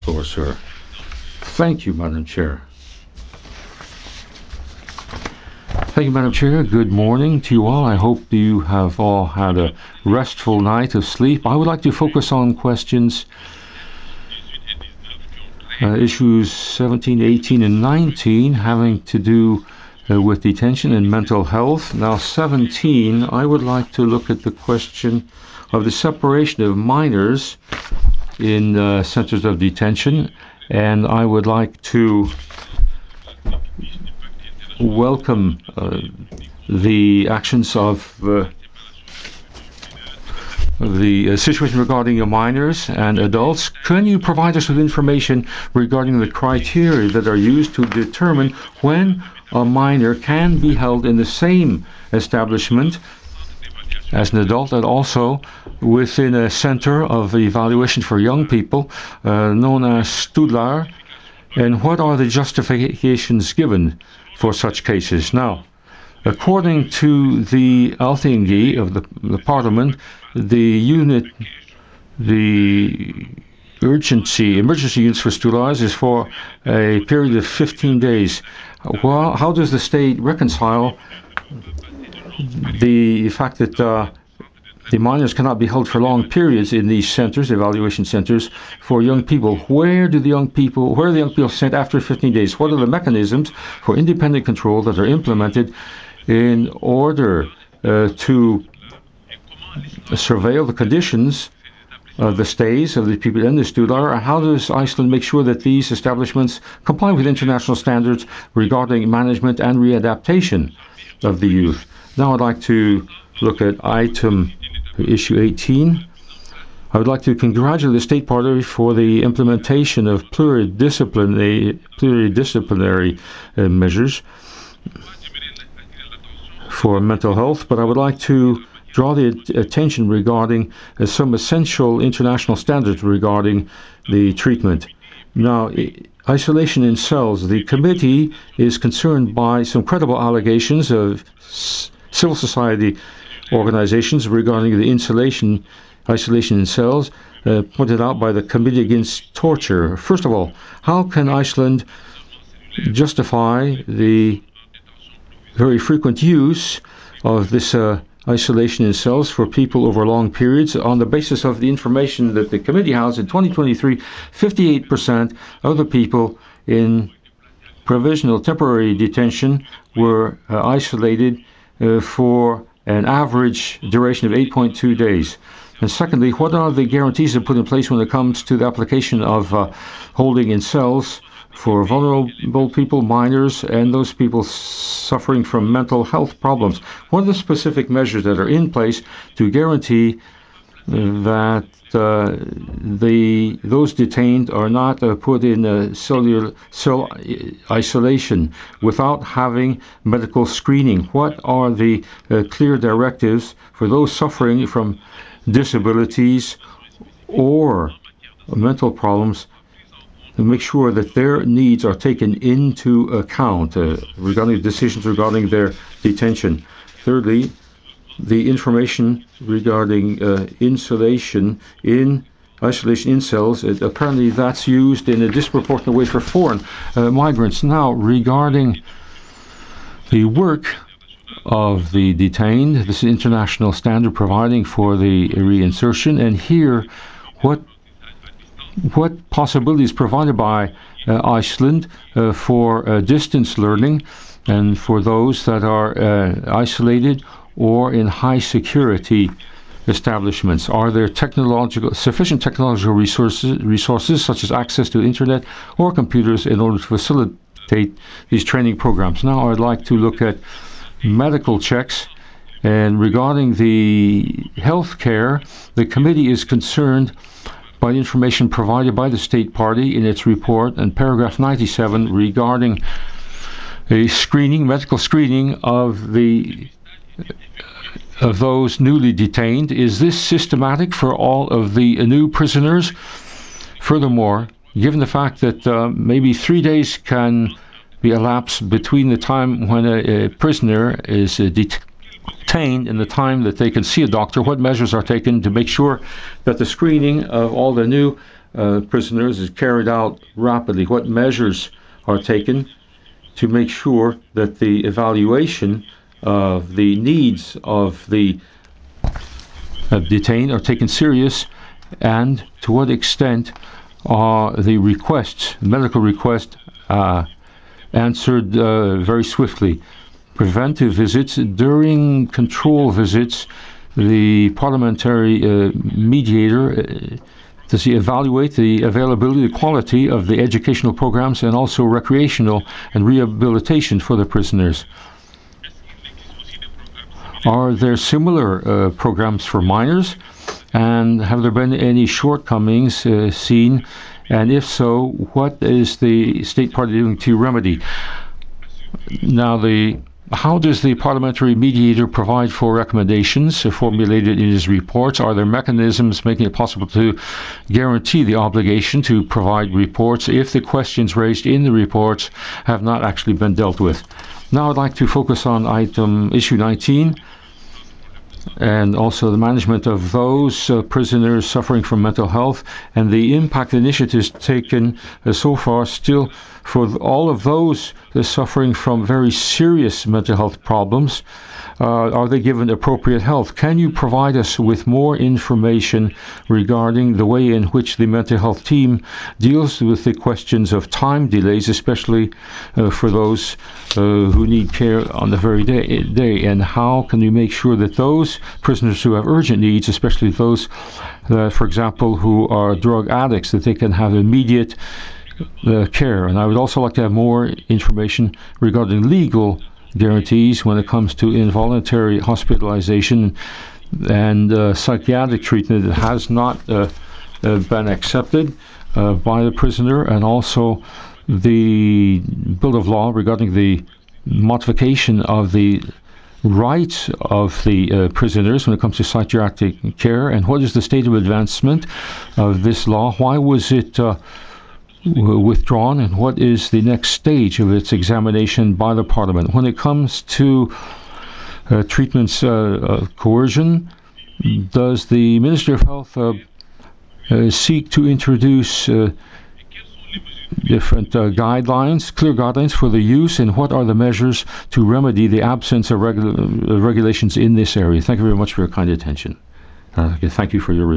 Floor, sir. Thank you, Madam Chair. Thank you, Madam Chair. Good morning to you all. I hope you have all had a restful night of sleep. I would like to focus on questions, issues 17, 18, and 19, having to do with detention and mental health. Now, 17, I would like to look at the question of the separation of minors in centers of detention, and I would like to welcome the actions of the situation regarding minors and adults. Can you provide us with information regarding the criteria that are used to determine when a minor can be held in the same establishment as an adult, and also within a center of evaluation for young people known as Studlar, and what are the justifications given for such cases? Now, according to the Althingi of the Parliament, the emergency units for Studars is for a period of 15 days. Well, how does the state reconcile the fact that the minors cannot be held for long periods in these centers, evaluation centers, for young people? Where are the young people sent after 15 days? What are the mechanisms for independent control that are implemented in order to surveil the conditions of the stays of the people in the Studar? How does Iceland make sure that these establishments comply with international standards regarding management and readaptation of the youth? Now I'd like to look at issue 18. I would like to congratulate the State Party for the implementation of pluridisciplinary measures for mental health, but I would like to draw the attention regarding some essential international standards regarding the treatment. Now, isolation in cells. The committee is concerned by some credible allegations of civil society organizations regarding the isolation in cells pointed out by the Committee Against Torture. First of all, how can Iceland justify the very frequent use of this isolation in cells for people over long periods? On the basis of the information that the committee has, in 2023, 58% of the people in provisional temporary detention were isolated for an average duration of 8.2 days. And secondly, what are the guarantees that are put in place when it comes to the application of holding in cells for vulnerable people, minors, and those people suffering from mental health problems? What are the specific measures that are in place to guarantee that those detained are not put in cell isolation without having medical screening? What are the clear directives for those suffering from disabilities or mental problems to make sure that their needs are taken into account regarding decisions regarding their detention? Thirdly, the information regarding isolation in cells, apparently that's used in a disproportionate way for foreign migrants. Now, regarding the work of the detained, this is international standard providing for the reinsertion, and here what possibilities provided by Iceland for distance learning and for those that are isolated or in high security establishments? Are there sufficient technological resources such as access to internet or computers in order to facilitate these training programs? Now I'd like to look at medical checks, and regarding the health care, the committee is concerned by the information provided by the State Party in its report in paragraph 97 regarding a medical screening of those newly detained. Is this systematic for all of the new prisoners? Furthermore, given the fact that maybe 3 days can be elapsed between the time when a prisoner is detained and the time that they can see a doctor, what measures are taken to make sure that the screening of all the new prisoners is carried out rapidly? What measures are taken to make sure that the evaluation of the needs of the detained are taken serious, and to what extent are the requests, medical requests, answered very swiftly? Preventive visits. During control visits, the parliamentary mediator, does he evaluate the availability, the quality of the educational programs and also recreational and rehabilitation for the prisoners? Are there similar programs for minors? And have there been any shortcomings seen? And if so, what is the state party doing to remedy? Now, how does the parliamentary mediator provide for recommendations formulated in his reports? Are there mechanisms making it possible to guarantee the obligation to provide reports if the questions raised in the reports have not actually been dealt with? Now I'd like to focus on issue 19, and also the management of those prisoners suffering from mental health and the impact initiatives taken so far still for all of those suffering from very serious mental health problems. Are they given appropriate health? Can you provide us with more information regarding the way in which the mental health team deals with the questions of time delays, especially for those who need care on the very day? And how can you make sure that those prisoners who have urgent needs, especially those, for example, who are drug addicts, that they can have immediate care? And I would also like to have more information regarding legal guarantees when it comes to involuntary hospitalization and psychiatric treatment that has not been accepted by the prisoner, and also the Bill of Law regarding the modification of the rights of the prisoners when it comes to psychiatric care. And what is the state of advancement of this law? Why was it withdrawn, and what is the next stage of its examination by the Parliament? When it comes to treatments of coercion, does the Minister of Health seek to introduce different guidelines, clear guidelines for the use, and what are the measures to remedy the absence of regulations in this area? Thank you very much for your kind attention. Thank you for your